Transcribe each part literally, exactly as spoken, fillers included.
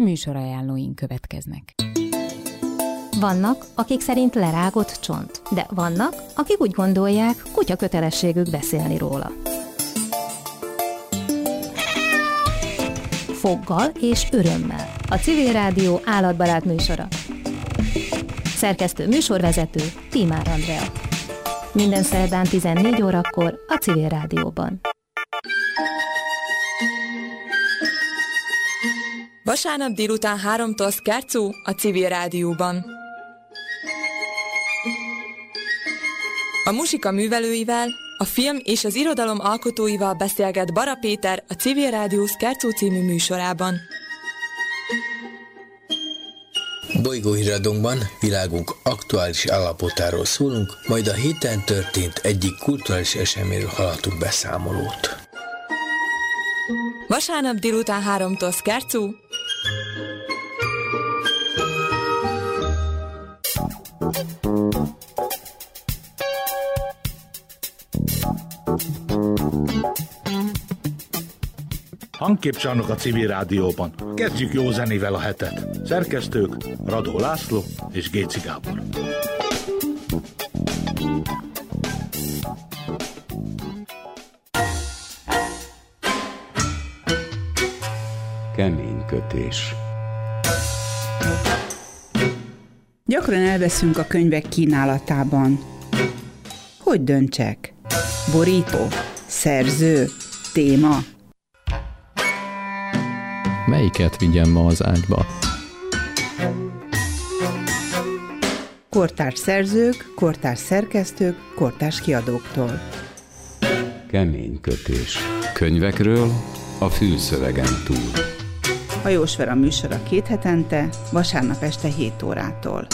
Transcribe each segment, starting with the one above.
műsorajánlóink következnek. Vannak, akik szerint lerágott csont, de vannak, akik úgy gondolják, kutya kötelességük beszélni róla. Foggal és örömmel. A Civil Rádió állatbarát műsora. Szerkesztő műsorvezető Tímár Andrea. Minden szerdán tizennégy órakor a Civil Rádióban. Vasárnap délután háromtól Szkárcú a Civil Rádióban. A muzsika művelőivel, a film és az irodalom alkotóival beszélget Bara Péter a Civil Rádió Szkárcú című műsorában. Bolygóhíradónkban világunk aktuális állapotáról szólunk, majd a héten történt egyik kulturális eseményről hallhatunk beszámolót. Vasárnap délután háromtól Szkárcú. Hangképcsarnok a Civil Rádióban. Kezdjük jó zenével a hetet. Szerkesztők Radó László és Géci Gábor. Kemény kötés. Gyakran elveszünk a könyvek kínálatában. Hogy döntsek? Borító? Szerző? Téma? Melyiket vigyem ma az ágyba? Kortárs szerzők, kortárs szerkesztők, kortárs kiadóktól. Kemény kötés. Könyvekről a fülszövegen túl. Hajós Vera műsora két hetente, vasárnap este hét órától.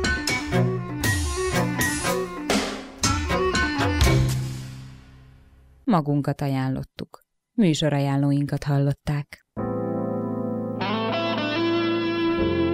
Magunkat ajánlottuk. Műsorajánlóinkat hallották.